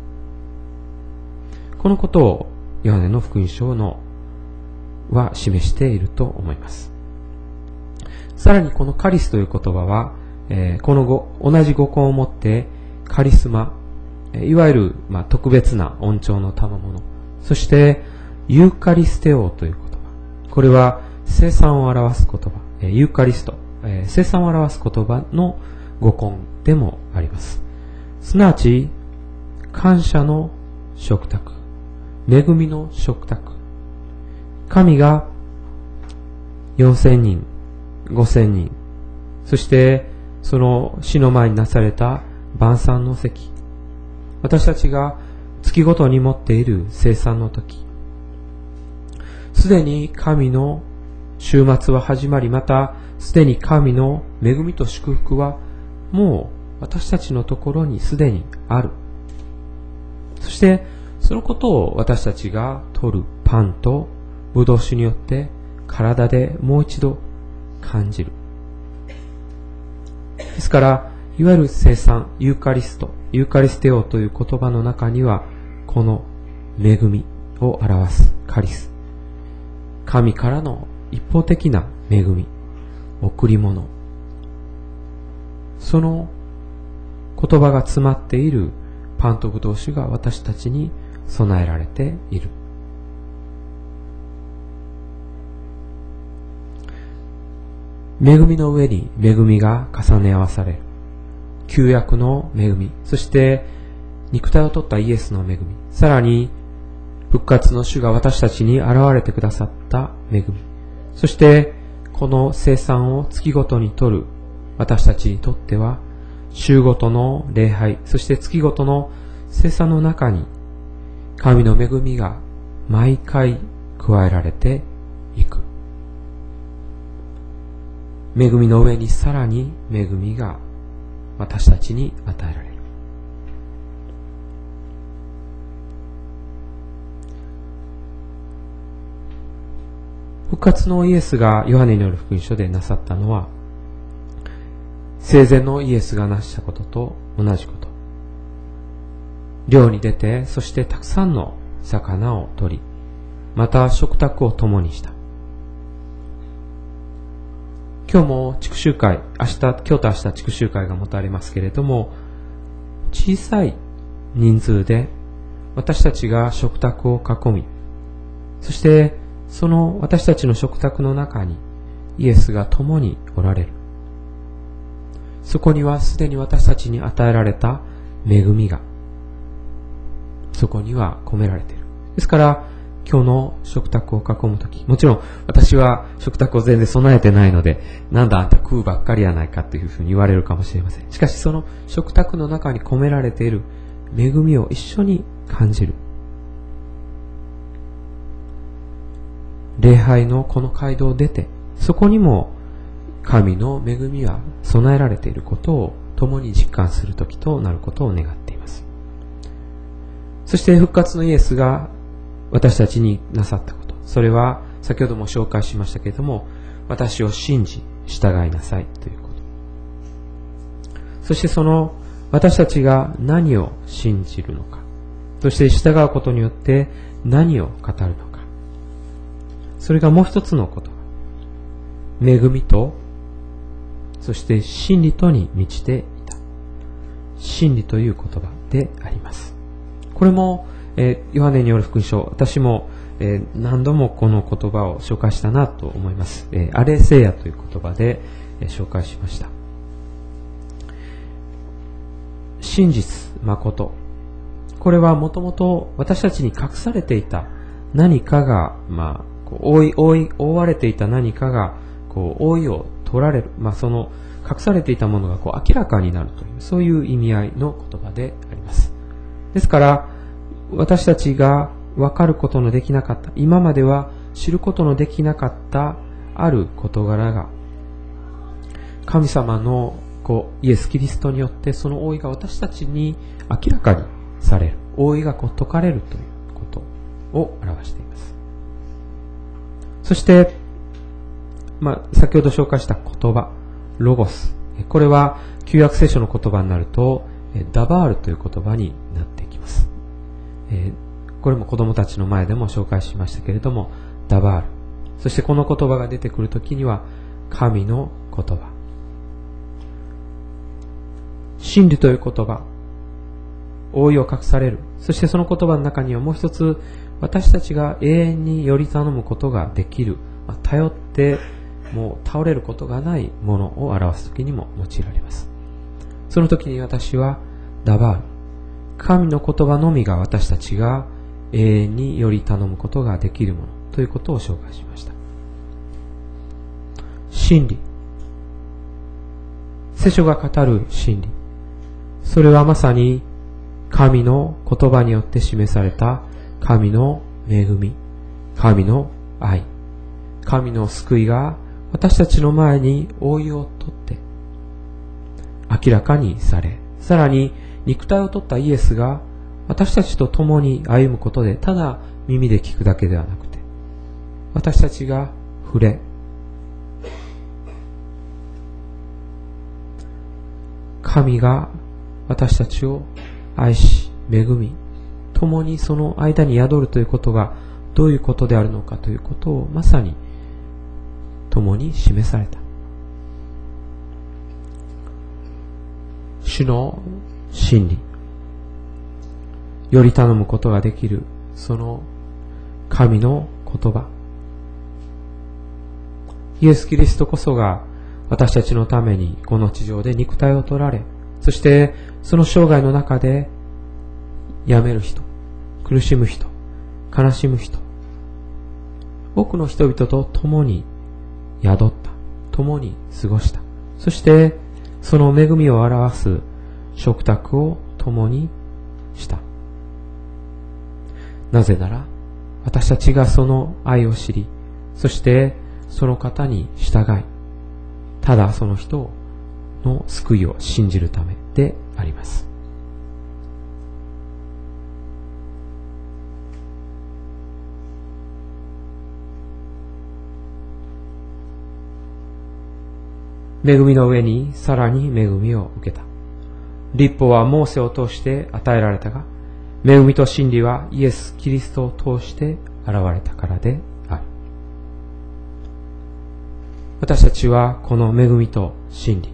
このことをヨハネの福音書のは示していると思います。さらにこのカリスという言葉は、えー、この語同じ語根をもってカリスマ、いわゆる、まあ、特別な恩寵の賜物、そしてユーカリステオという言葉、これは生産を表す言葉、ユーカリスト、えー、生産を表す言葉の語根でもあります。すなわち感謝の食卓、恵みの食卓、神がよんせんにん、ごせんにん、そしてその死の前になされた晩餐の席、私たちが月ごとに持っている生産の時、すでに神の終末は始まり、またすでに神の恵みと祝福はもう私たちのところにすでにある。そしてそのことを私たちが取るパンとブドウ酒によって体でもう一度感じる。ですから、いわゆる生産、ユーカリスト、ユーカリステオという言葉の中には、この恵みを表すカリス、神からの一方的な恵み、贈り物、その言葉が詰まっているパンとブドウ酒が私たちに備えられている。恵みの上に恵みが重ね合わされる。旧約の恵み、そして肉体を取ったイエスの恵み、さらに復活の主が私たちに現れてくださった恵み、そしてこの生産を月ごとに取る私たちにとっては、週ごとの礼拝、そして月ごとの生産の中に神の恵みが毎回加えられていく。恵みの上にさらに恵みが私たちに与えられる。復活のイエスがヨハネによる福音書でなさったのは、生前のイエスがなしたことと同じこと。漁に出て、そしてたくさんの魚を取り、また食卓を共にした。今日も祝集会、明日、今日と明日祝集会が持たれますけれども、小さい人数で私たちが食卓を囲み、そしてその私たちの食卓の中にイエスが共におられる。そこにはすでに私たちに与えられた恵みが、そこには込められている。ですから、 今日の食卓を囲むとき、もちろん私は食卓を全然備えてないので、なんだあんた食うばっかりやないかというふうに言われるかもしれません。しかしその食卓の中に込められている恵みを一緒に感じる。礼拝のこの街道を出て、そこにも神の恵みは備えられていることを共に実感するときとなることを願っています。そして復活のイエスが私たちになさったこと。それは先ほども紹介しましたけれども、私を信じ従いなさいということ。そしてその私たちが何を信じるのか、そして従うことによって何を語るのか。それがもう一つのこと。恵みと、そして真理とに満ちていた。真理という言葉であります。これも、えー、ヨハネによる福音書、私も、えー、何度もこの言葉を紹介したなと思います。えー、アレセイヤという言葉で、えー、紹介しました。真実、誠。これはもともと私たちに隠されていた何かが、まあ、こう覆い、覆い、覆われていた何かが、こう、覆いを取られる。まあ、その、隠されていたものがこう明らかになるという、そういう意味合いの言葉であります。ですから、私たちが分かることのできなかった、今までは知ることのできなかったある事柄が、神様のこうイエス・キリストによってその覆いが私たちに明らかにされる。覆いがこう解かれるということを表しています。そして、まあ、先ほど紹介した言葉、ロゴス。これは旧約聖書の言葉になると、ダバールという言葉になっていきます。えー、これも子供たちの前でも紹介しましたけれども、ダバール。そしてこの言葉が出てくるときには、神の言葉。真理という言葉。覆いを隠される。そしてその言葉の中にはもう一つ、私たちが永遠により頼むことができる。まあ、頼ってもう倒れることがないものを表すときにも用いられます。その時に私はダバール。神の言葉のみが私たちが永遠により頼むことができるものということを紹介しました。真理。聖書が語る真理。それはまさに神の言葉によって示された神の恵み、神の愛、神の救いが私たちの前に覆いを取って明らかにされ、さらに肉体を取ったイエスが私たちと共に歩むことで、ただ耳で聞くだけではなくて、私たちが触れ、神が私たちを愛し、恵み、共にその間に宿るということがどういうことであるのかということをまさに共に示された。主の真理、より頼むことができるその神の言葉、イエス・キリストこそが私たちのためにこの地上で肉体を取られ、そしてその生涯の中で病める人、苦しむ人、悲しむ人、多くの人々と共に宿った、共に過ごした。そしてその恵みを表す食卓を共にした。なぜなら私たちがその愛を知り、そしてその方に従い、ただその人の救いを信じるためであります。恵みの上にさらに恵みを受けた。律法はモーセを通して与えられたが、恵みと真理はイエス・キリストを通して現れたからである。私たちはこの恵みと真理、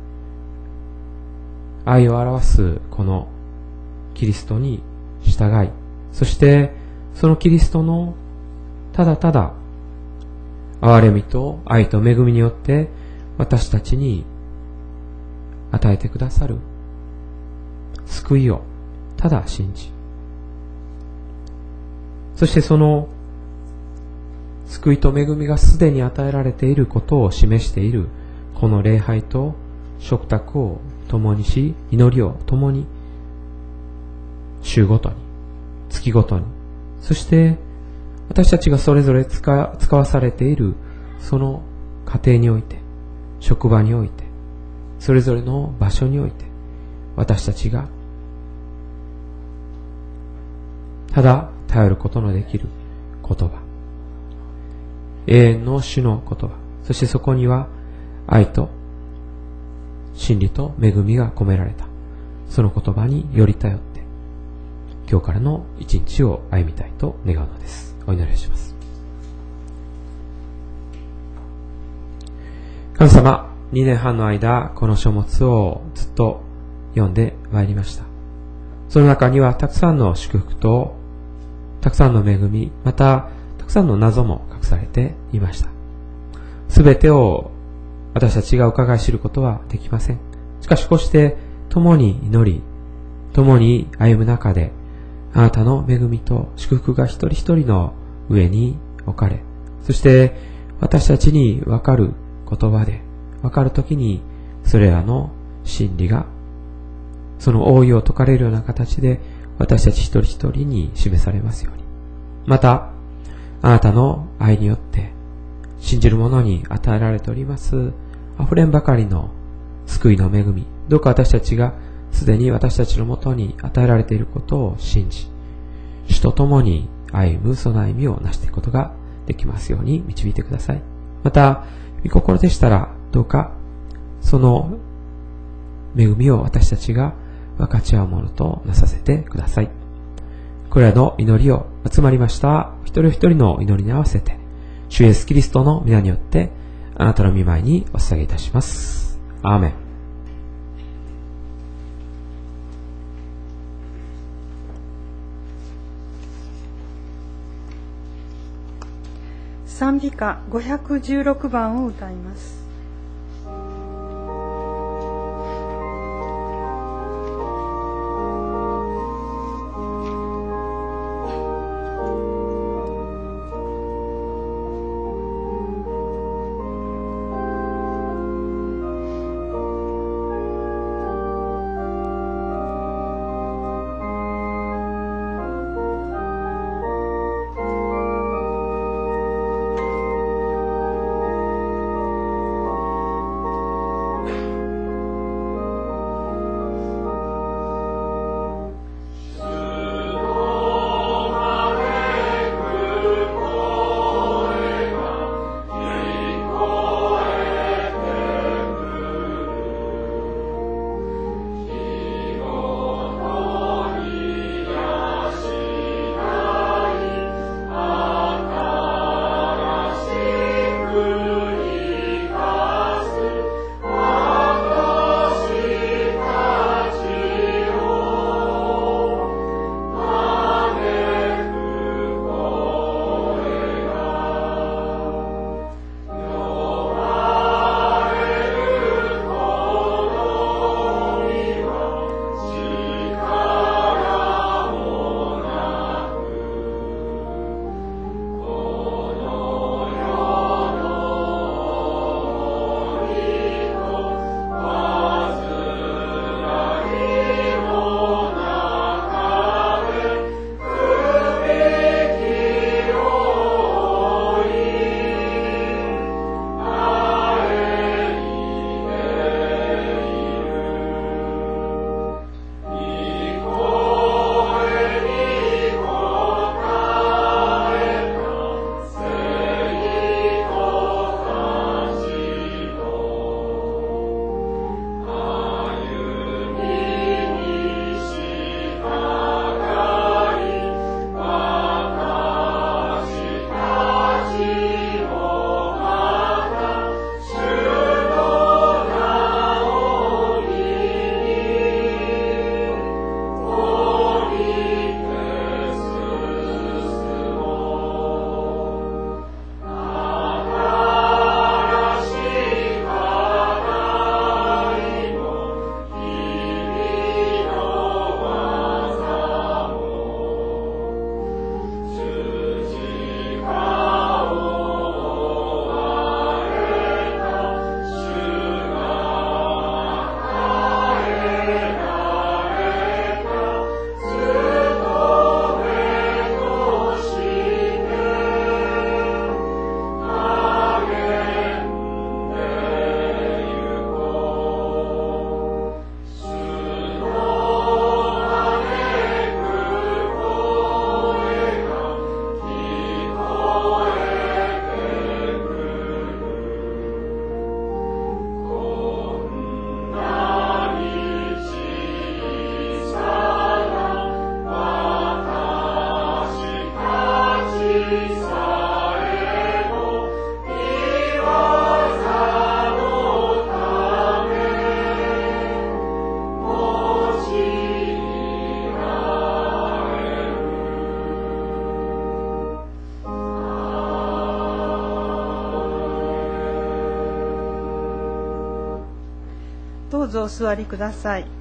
愛を表すこのキリストに従い、そしてそのキリストのただただ憐れみと愛と恵みによって私たちに与えてくださる救いをただ信じ、そしてその救いと恵みがすでに与えられていることを示しているこの礼拝と食卓を共にし、祈りを共に週ごとに、月ごとに、そして私たちがそれぞれ使、使わされているその家庭において、職場において、それぞれの場所において、私たちがただ頼ることのできる言葉、永遠の主の言葉、そしてそこには愛と真理と恵みが込められたその言葉により頼って今日からの一日を歩みたいと願うのです。お祈りします。神様、にねんはんの間この書物をずっと読んでまいりました。その中にはたくさんの祝福とたくさんの恵み、またたくさんの謎も隠されていました。すべてを私たちが伺い知ることはできません。しかしこうして共に祈り、共に歩む中で、あなたの恵みと祝福が一人一人の上に置かれ、そして私たちにわかる言葉で、わかるときにそれらの真理が、その応用を解かれるような形で私たち一人一人に示されますように。また、あなたの愛によって信じる者に与えられております溢れんばかりの救いの恵み、どうか私たちがすでに私たちのもとに与えられていることを信じ、主と共に歩むその歩みをなしていくことができますように導いてください。また、御心でしたらどうかその恵みを私たちが分かち合うものとなさせてください。これらの祈りを集まりました一人一人の祈りに合わせて、主イエスキリストの皆によってあなたの御前にお捧げいたします。アーメン。 賛美歌ごひゃくじゅうろくばんを歌います。 「 どうぞお座りください。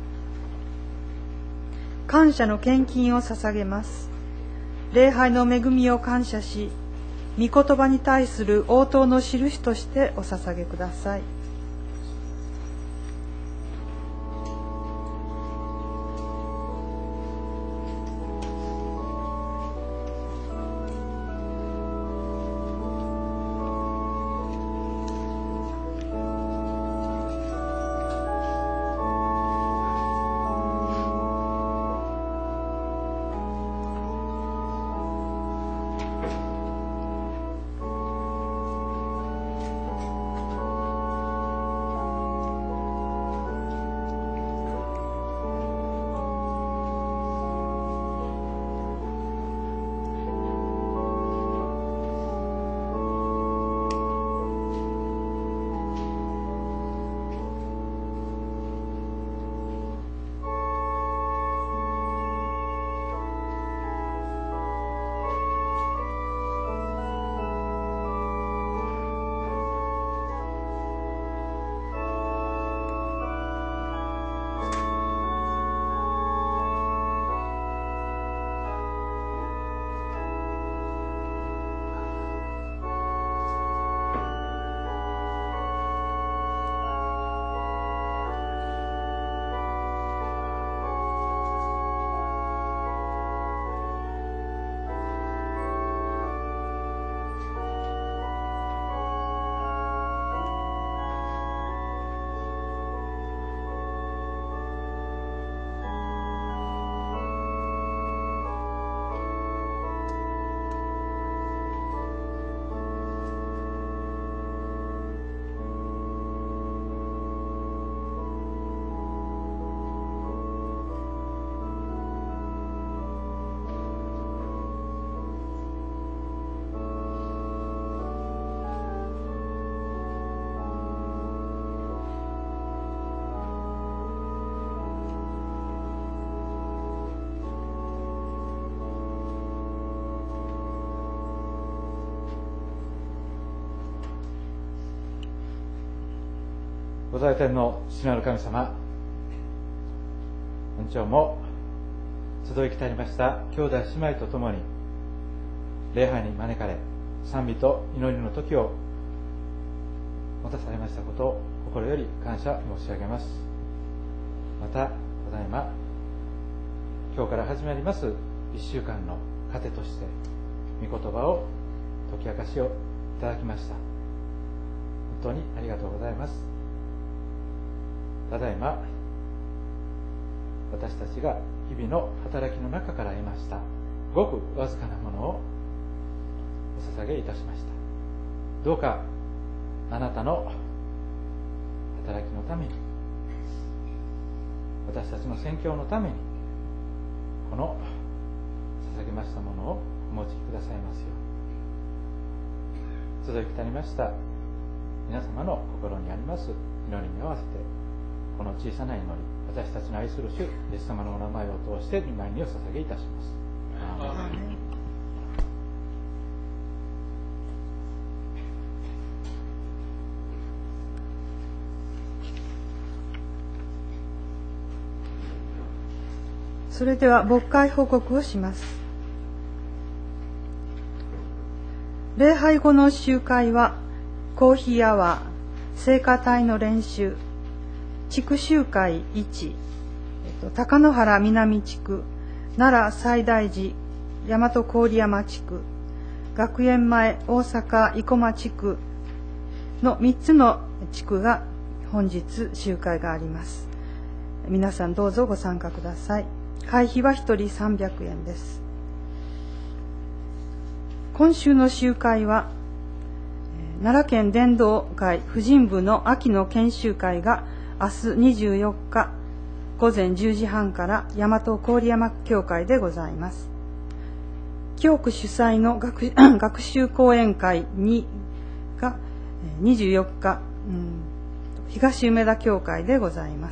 感謝の献金を捧げます。礼拝の恵みを感謝し、御言葉に対する応答の印としてお捧げください。 ご在天の父なる神様、本朝も集い来たりました兄弟姉妹と共に礼拝に招かれ、賛美と祈りの時を持たされましたことを心より感謝申し上げます。またただいま今日から始まりますいっしゅうかんの糧として御言葉を解き明かしをいただきました。本当にありがとうございます。ただいま私たちが日々の働きの中から得ましたごくわずかなものをお捧げいたしました。どうかあなたの働きのために、私たちの宣教のために、この捧げましたものをお持ちくださいますよう。集い来たりました皆様の心にあります祈りに合わせて、この小さな祈り、私たちの愛する主イエス様のお名前を通して御前にお捧げいたします。アーメン。 それでは牧会報告をします。礼拝後の集会はコーヒーアワー、聖歌隊の練習、地区集会いち、えっと、高野原南地区、奈良西大寺、大和郡山地区、学園前大阪生駒地区のみっつの地区が本日集会があります。皆さんどうぞご参加ください。会費はひとりさんびゃくえんです。今週の集会は奈良県伝道会婦人部の秋の研修会が明日にじゅうよっかごぜんじゅうじはんから大和郡山教会でございます。教区主催の 学, 学習講演会にがにじゅうよっか、うん、東梅田教会でございます。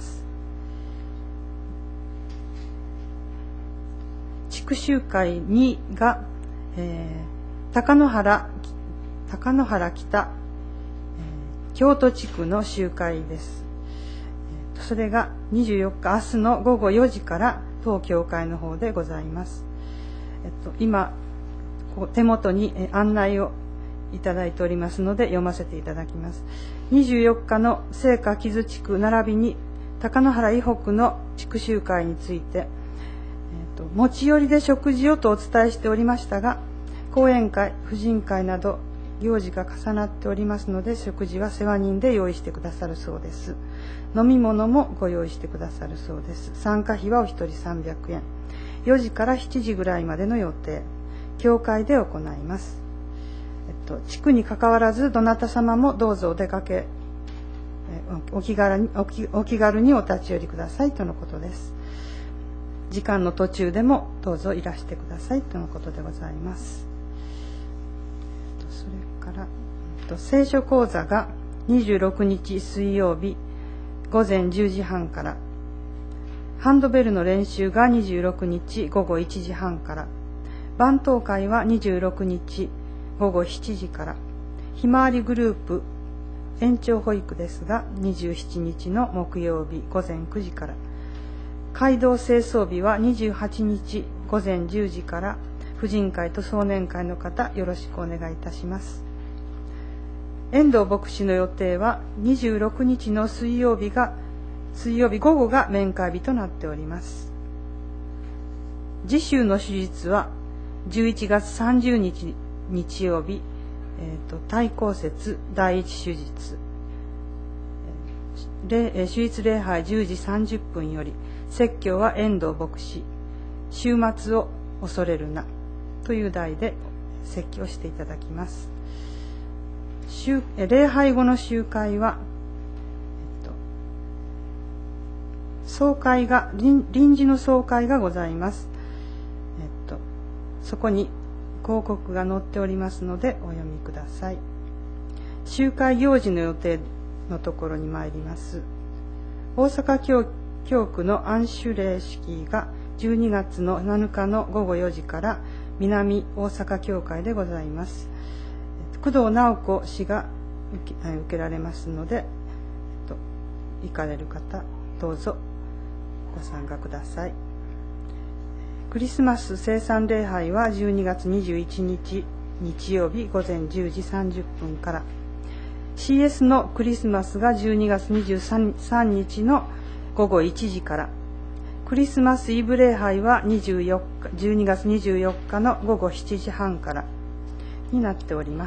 地区集会にが、えー、高野原高野原北、えー、京都地区の集会です。 それがにじゅうよっか、明日のごごよじから当教会の方でございます。えっと、今手元に案内をいただいておりますので読ませていただきます。にじゅうよっかの聖火木津地区並びに高野原以北の地区集会について、えっと、持ち寄りで食事をとお伝えしておりましたが、講演会、婦人会など行事が重なっておりますので、食事は世話人で用意してくださるそうです。飲み物もご用意してくださるそうです。参加費はお一人さんびゃくえん。よじからしちじぐらいまでの予定。教会で行います。えっと、地区に関わらずどなた様もどうぞお出かけ、えお気軽にお気、お気軽にお立ち寄りくださいとのことです。時間の途中でもどうぞいらしてくださいとのことでございます。それから、えっと、聖書講座がにじゅうろくにち水曜日ごぜんじゅうじはんから、ハンドベルの練習がにじゅうろくにちごごいちじはんから、番頭会はにじゅうろくにちごごしちじから、ひまわりグループ延長保育ですがにじゅうしちにちの木曜日ごぜんくじから、街道清掃日はにじゅうはちにちごぜんじゅうじから、婦人会と壮年会の方よろしくお願いいたします。遠藤牧師の予定はにじゅうろくにちの水曜日が水曜日午後が面会日となっております。次週の手術はじゅういちがつさんじゅうにち日曜日、えー、と対抗節第一手術、えー、手術礼拝じゅうじさんじゅっぷんより、説教は遠藤牧師、終末を恐れるなという題で説教していただきます。礼拝後の集会は、えっと、総会が臨臨時の総会がございます。えっとそこに広告が載っておりますのでお読みください。集会行事の予定のところに参ります。大阪 教, 教区の安守礼式がじゅうにがつのなのかのごごよじから南大阪教会でございます。工藤直子氏が受 け, 受けられますので、えっと、行かれる方どうぞご参加ください。クリスマス聖餐礼拝はじゅうにがつにじゅういちにち日曜日ごぜんじゅうじさんじゅっぷんから、 シーエス のクリスマスがじゅうにがつにじゅうさんにちのごごいちじから、クリスマスイブ礼拝はにじゅうよっかじゅうにがつにじゅうよっかのごごしちじはんからになっております。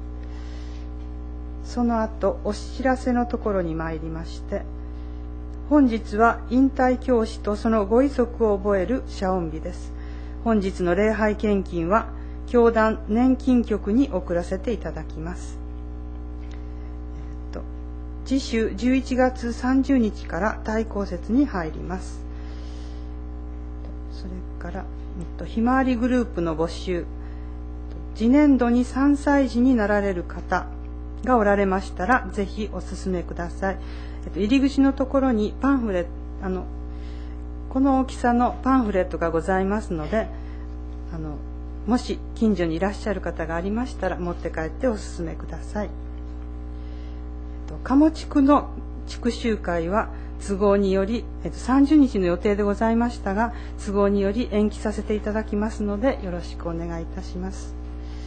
その後お知らせのところに参りまして、本日は引退教師とそのご遺族を覚える謝恩日です。本日の礼拝献金は教団年金局に送らせていただきます。えっと、次週じゅういちがつさんじゅうにちから対抗節に入ります。それから、えっと、ひまわりグループの募集、次年度にさんさい児になられる方がおられましたらぜひお勧めください。えっと、入り口のところにパンフレット、あのこの大きさのパンフレットがございますので、あのもし近所にいらっしゃる方がありましたら持って帰ってお勧めください。えっと、鴨地区の地区集会は都合により、えっと、さんじゅうにちの予定でございましたが、都合により延期させていただきますのでよろしくお願いいたします。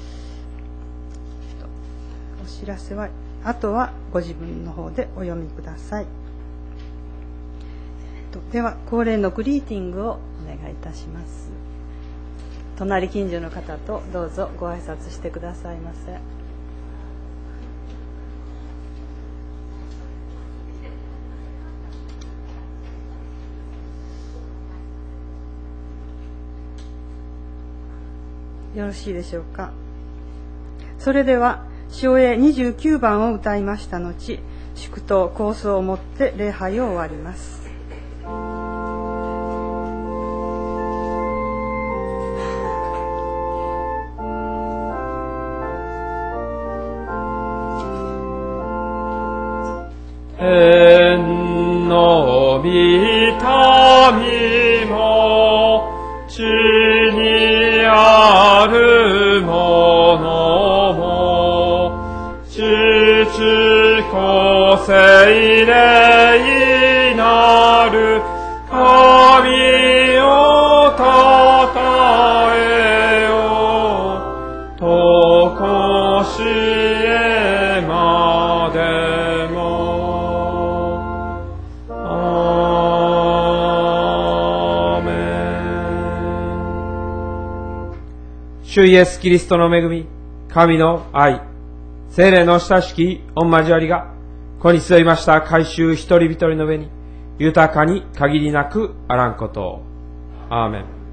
お知らせはあとはご自分の方でお読みください。では恒例のグリーティングをお願いいたします。隣近所の方とどうぞご挨拶してくださいませ。よろしいでしょうか。それでは唱詠にじゅうきゅうばんを歌いました後、祝祷構想をもって礼拝を終わります。 天の御民も地にあるものも父子聖霊なる神をたたえよう、とこしえまでも。アーメン。主イエスキリストの恵み、神の愛、聖霊の親しき御交わりが、ここに据えました改宗一人一人の上に、豊かに限りなくあらんことを。アーメン。